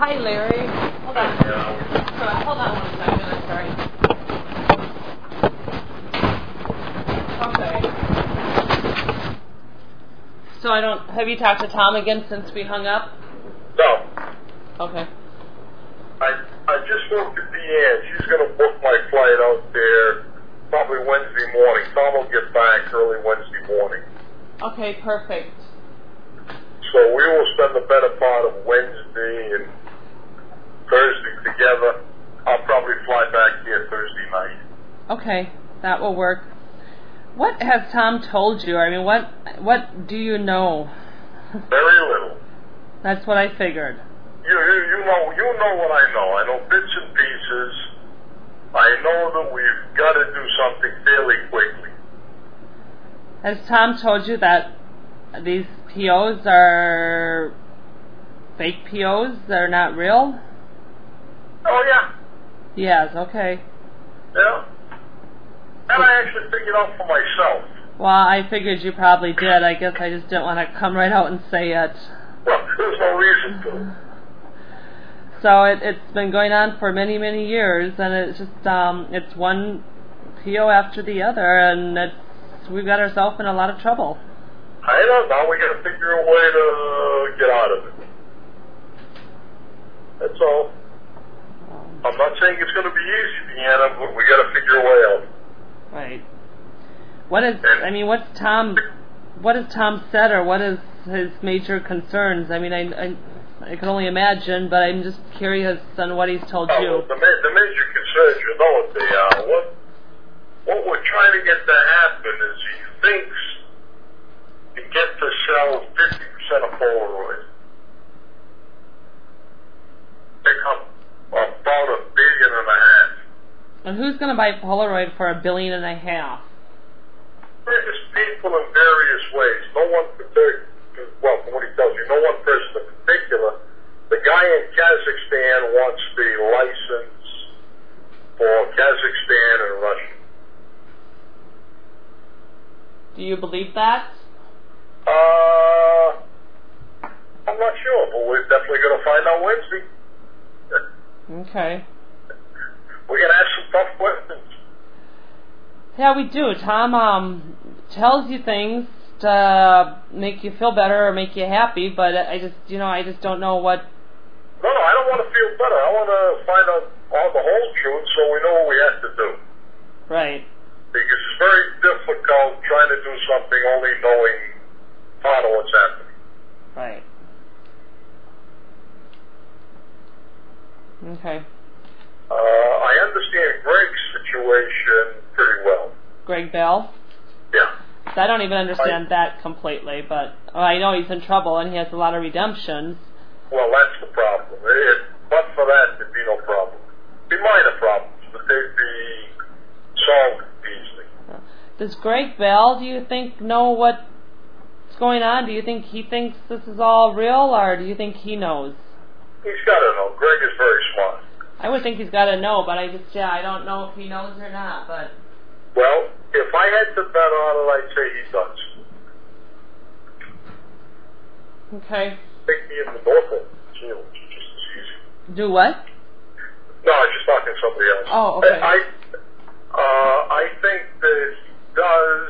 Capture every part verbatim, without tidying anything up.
hi, Larry. Hold on. Yeah. Hold on one second. I'm sorry. Okay. So I don't. Have you talked to Tom again since we hung up? No. Okay. I I just looked at Deanne. She's going to book my flight out there probably Wednesday morning. Tom will get back early Wednesday morning. Okay, perfect. So we will spend the better part of Wednesday and Thursday together. I'll probably fly back here Thursday night. Okay, that will work. What has Tom told you? I mean, what what do you know? Very little. That's what I figured. You, you you know you know what I know. I know bits and pieces. I know that we've got to do something fairly quickly. Has Tom told you that these P Os are fake P Os? They're not real? Oh yeah. He has. Okay. Yeah. And I actually figured out for myself. Well, I figured you probably did. I guess I just didn't want to come right out and say it. Well, there's no reason to. So it, it's been going on for many, many years, and it's just um, it's one P O after the other, and it's we've got ourselves in a lot of trouble. I know. Now we got to figure a way to get out of it. That's all. I'm not saying it's going to be easy, Deanna, but we got to figure a way out. Right. What is? I mean, what's Tom? What has Tom said, or what is his major concerns? I mean, I, I, I can only imagine, but I'm just curious on what he's told oh, you. The, ma- the major concerns, you know what they are. What what we're trying to get to happen is he thinks he gets to sell fifty percent of Polaroid. They come about a billion and a half. And who's going to buy Polaroid for a billion and a half? Various people in various ways. No one particular, well, from what he tells you, no one person in particular. The guy in Kazakhstan wants the license for Kazakhstan and Russia. Do you believe that? Uh, I'm not sure, but we're definitely going to find out Wednesday. Okay. We're going to ask some tough questions. Yeah, we do. Tom um, tells you things to make you feel better or make you happy, but I just, you know, I just don't know what... No, no, I don't want to feel better. I want to find out all the whole truth so we know what we have to do. Right. Because it's very difficult trying to do something only knowing part of what's happening. Right. Okay. Uh, I understand Greg's situation pretty well. Greg Bell? Yeah. I don't even understand I, that completely, but well, I know he's in trouble and he has a lot of redemptions. Well, that's the problem. If, but for that, there'd be no problem. It'd be minor problems, but they'd be solved easily. Does Greg Bell, do you think, know what's going on? Do you think he thinks this is all real, or do you think he knows? He's got to know. Greg is very smart. I would think he's got to know, but I just, yeah, I don't know if he knows or not, but... Well, if I had to bet on it, I'd say he does. Okay. Take me in the Norfolk, you know, just as easy. Do what? No, I was just talking to somebody else. Oh, okay. I, uh, I think that he does,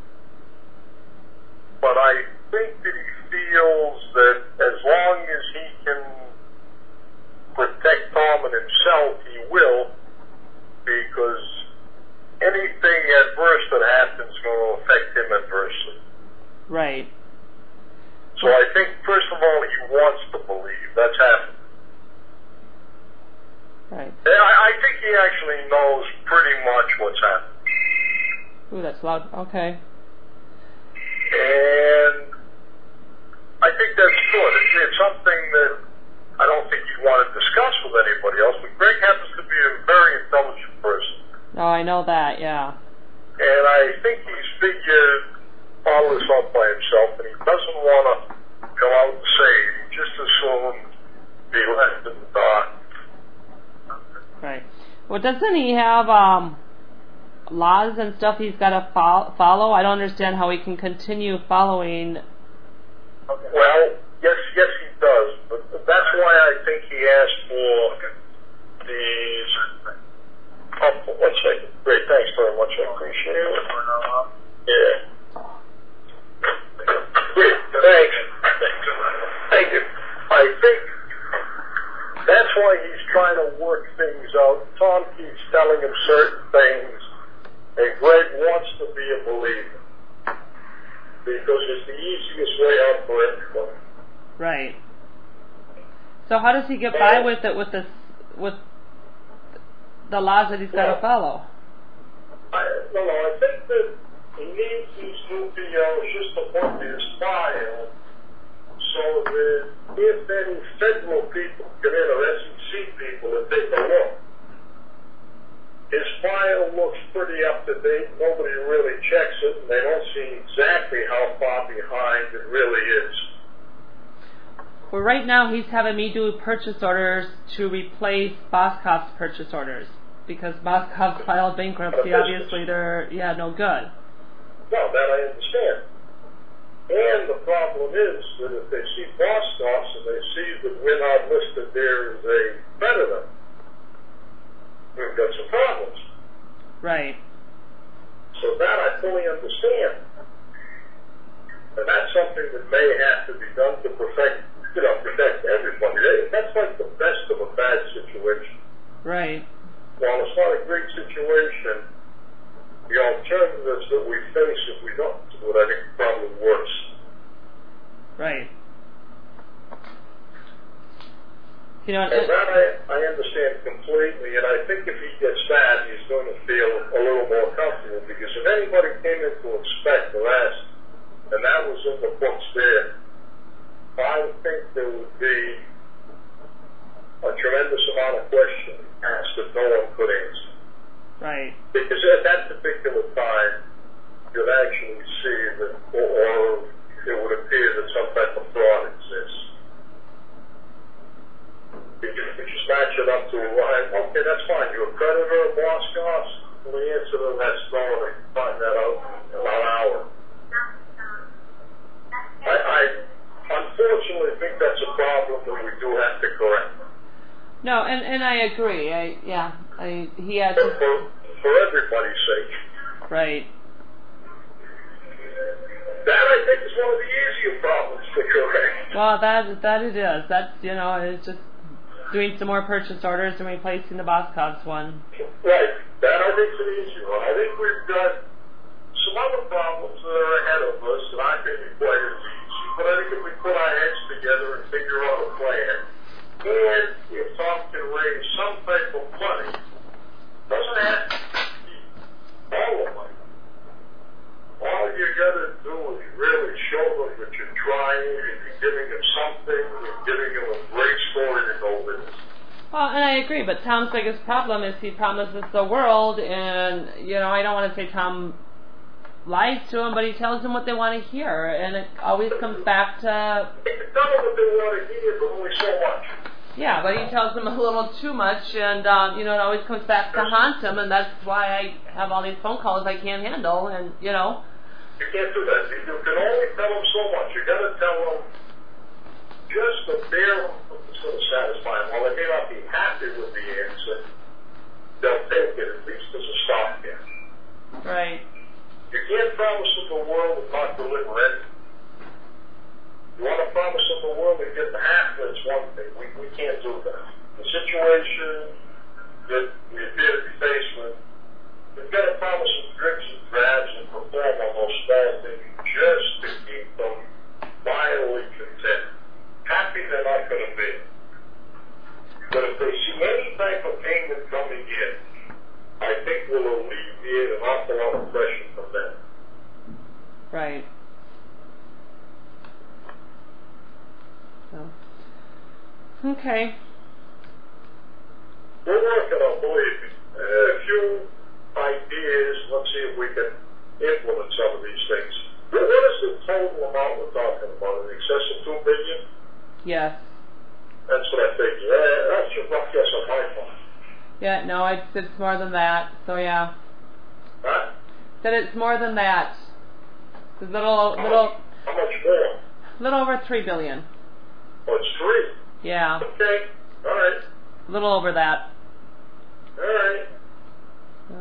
but I think that he feels that as long as he can protect Tom and himself, he will, because anything adverse that happens is going to affect him adversely. Right. So I think, first of all, he wants to believe. That's happening. Right. And I, I think he actually knows pretty much what's happening. Ooh, that's loud. Okay. And I think that's good. It's, it's something that I don't think you want to discuss with anybody else, but Greg happens to be a very intelligent person. Oh, I know that, yeah. And I think he's figured all this out by himself, and he doesn't want to go out and say it. He just as soon be left in the dark. Right. Well, doesn't he have um, laws and stuff he's got to fo- follow? I don't understand how he can continue following. Well, yes, yes, he does. But that's why I think he has why he's trying to work things out. Tom keeps telling him certain things, and Greg wants to be a believer because it's the easiest way out for everybody. Right. So how does he get by with it with this with the laws that he's got well, to follow? I, no, no, I think that he needs these new P Os just to put in his file so that if any federal people get in or S E C people that take a look, his file looks pretty up to date. Nobody really checks it, and they don't see exactly how far behind it really is. Well, right now he's having me do purchase orders to replace Boscov's purchase orders because Boscov filed bankruptcy. Obviously, they're yeah no good. No, that I understand. And the problem is that if they see Boscov's and they see that we're not listed there as a predator, we've got some problems. Right. So that I fully understand. And that's something that may have to be done to protect, you know, protect everybody. That's like the best of a bad situation. Right. While it's not a great situation, the alternatives that we face if we don't do it, I think, are probably worse. Right. You know, and that I, I understand completely, and I think if he gets that, he's going to feel a little more comfortable, because if anybody came in to inspect or ask, and that was in the books there, I would think there would be a tremendous amount of questions asked that no one could answer. Right. Because at that particular time, you'd actually see that, or, or it would appear that some type of fraud exists. You just, you just match it up to, well, okay, that's fine. You're a creditor of Boscov's? Well, the answer to that's no, and I can find that out in about an hour. I, I unfortunately think that's a problem that we do have to correct. No, and, and I agree. I yeah, I he has for, for, for everybody's sake. Right. That I think is one of the easier problems to correct. Well, that that it is. That's you know, it's just doing some more purchase orders and replacing the Boscov's one. Right. That I think is an easy one. I think we've got some other problems that are ahead of us that I think are quite as easy. But I think if we put our heads together and figure out a plan, and if Tom can raise some type of money, doesn't have to be all the money. All you got to do is really show them that you're trying, and you're giving them something, you're giving them a great story to go with it. Well, and I agree, but Tom's biggest problem is he promises the world, and, you know, I don't want to say Tom lies to him, but he tells them what they want to hear, and it always comes back to... They can tell them what they want to hear, but only so much. Yeah, but he tells them a little too much, and, um, you know, it always comes back to haunt him, and that's why I have all these phone calls I can't handle, and, you know... You can't do that. You can only tell them so much. You got to tell them just the bare that's going to satisfy them. While they may not be happy with the answer, they'll take it at least as a stopgap. Right. You can't promise them the world and not deliver it. You want to promise them the world and get the half, that's one thing. We, we can't do that. The situation that we appear to be faced with, we've got to promise them drips and drabs and perform on those small things just to keep them mildly content. Happy they're not going to be. But if they see any type of payment coming in, I think we'll alleviate an awful lot of pressure from them. Right. So. Okay. We're working on, believe me, a few ideas. Let's see if we can implement some of these things. What is the total amount we're talking about? In excess of two billion? Yes. That's what I figured. Uh, that's your rough guess on my part. Yeah, no, it's, it's more than that. So yeah. Huh? Said it's more than that. It's a little, How little, much, how much more? little over three billion. Oh, it's three. Yeah. Okay. All right. A little over that. All right. So.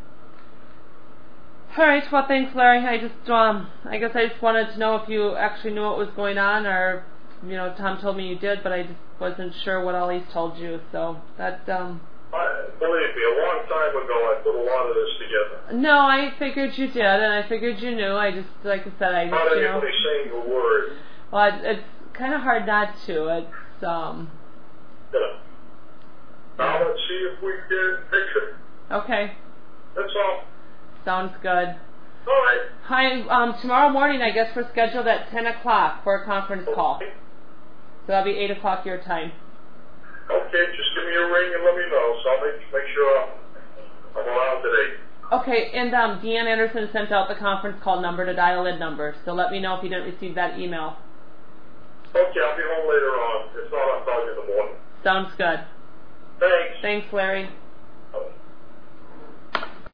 All right. Well, thanks, Larry. I just, um, I guess I just wanted to know if you actually knew what was going on, or you know, Tom told me you did, but I just wasn't sure what all he's told you. So that. Um, I, believe me, a long time ago, I put a lot of this together. no, I figured you did, and I figured you knew. I just, like I said, I just, Not you know. anybody saying a word. Well, it, it's kind of hard not to. It's um. You know. Now let's see if we can fix it. Okay. That's all. Sounds good. All right. Hi. Um, tomorrow morning, I guess we're scheduled at ten o'clock for a conference call. Okay. So that'll be eight o'clock your time. Okay, just give me a ring and let me know, so I'll make, make sure I'm, I'm around today. Okay, and um, Deanne Anderson sent out the conference call number to dial-in number, so let me know if you didn't receive that email. Okay, I'll be home later on. If not, I'll call you in the morning. Sounds good. Thanks. Thanks, Larry.